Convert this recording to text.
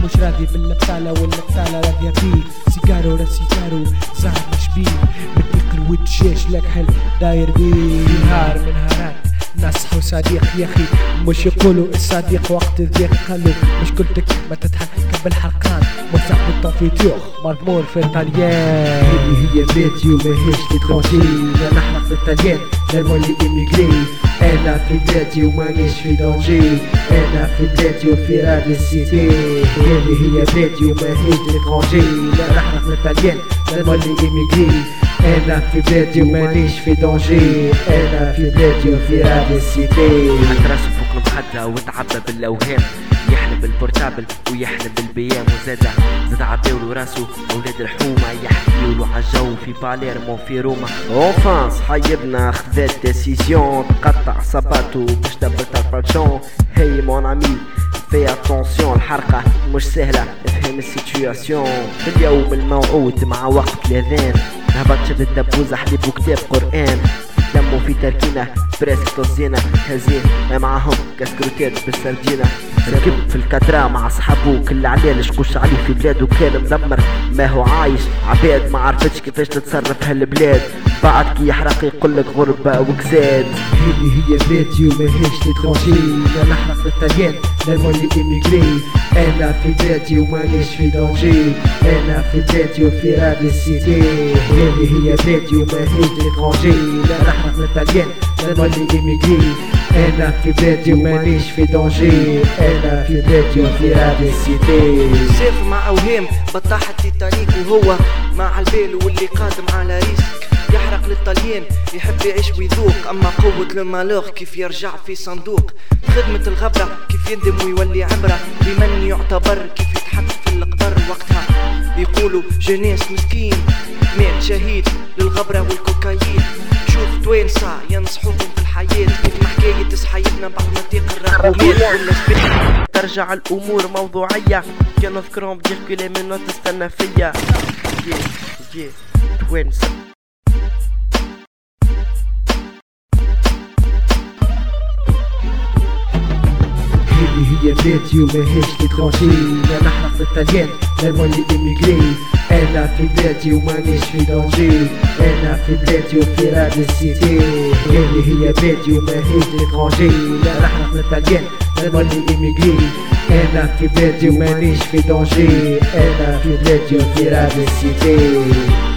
مش راضي بالبتالة والبتالة راضية بيه، سيجارو ورا سيجارو زعل مش بيه، بديك الود جيش لك حل داير بيه. نهار من نهارات نصحو صديق ياخي، مش يقولوا الصديق وقت الضيق، قالوا مش قلتك ما تضحك بالحرقان، مصاحب الطنفيتيوخ مضمون في الطليان. هي فيديو ماهيش لترونجي، لا نحرق في الطليان لا نولي إيميغري، أنا في بلادي ومانيش في دونجي، أنا في بلادي وفي رادي السيتي. هذه هي بلادي وماهيش لترونجي، لا نحرق في الطليان لا نولي إيميغري، أنا في بلادي ومانيش في دونجي، أنا في بلادي وفي رادي السيتي. حط راسه فوق المخدة وتعبى بالأوهام، يحلم بالبورتابل ويحلم بالبيام، وزاد عباولو راسو أولاد الحومة، يحكيولو عالجو في باليرمو في روما. أوفان صحيبنا خذات ديسيزيون، تقطع صباتو باش دبلت الفرشون. هي مون امي في اتونسيون، الحرقة مش سهلة افهم السيتوياسيون. في اليوم الموعود مع وقت الأذان، هبط شد الدبوزة حليب وكتاب قرآن، دمو في تركينة بريسك طزينة هزين معاهم كسكروتات بالسردينة. ركب في الكاترا مع صحابو كل عليه شكوش عليه في بلادو، كان مدمر ما هو عايش عباد ما عرفتش كيفاش تتصرف هالبلاد، بعد كي يحرق يقولك غربة وكزاد. هي فيديو ماهيش لترونجي، لا نحرق في الطليان لا نولي إيميغري، أنا في بلادي ومانيش في دونجي، أنا في بلادي وفي رادي السيتي. هذه هي فيديو ماهيش لترونجي، لا نحرق في الطليان لا نولي إيميغري، أنا في بلادي ومانيش في دونجي، أنا في بلادي وفي رادي السيتي. سافر مع أوهام بطاحة تيتانيك، وهو مع البال واللي قادم على ريسك، يحرق للطليان يحب يعيش ويذوق، أما قوة المالوغ كيف يرجع في صندوق، خدمة الغبرة كيف يندم ويولي عبرة، بمن يعتبر كيف يتحط في القبر. وقتها يقولوا جناس مسكين مات شهيد للغبرة والكوكايين. شوف توانسة ينصحوكم في الحياة، كيف ما حكاية صحيبنا بعد ما تقرا ترجع الأمور موضوعية، كان نذكرهم بدير منو تستنى فيا. توانسة هي بلادي وماهيش لترونجي، لا نحرق في الطليان لا نولي إيميغري، أنا في بلادي ومانيش في دونجي، أنا في بلادي وفي رادي السيتي. هذه هي بلادي وماهيش لترونجي، لا نحرق في الطليان لا نولي إيميغري، أنا في بلادي ومانيش في دونجي، أنا في بلادي وفي رادي السيتي.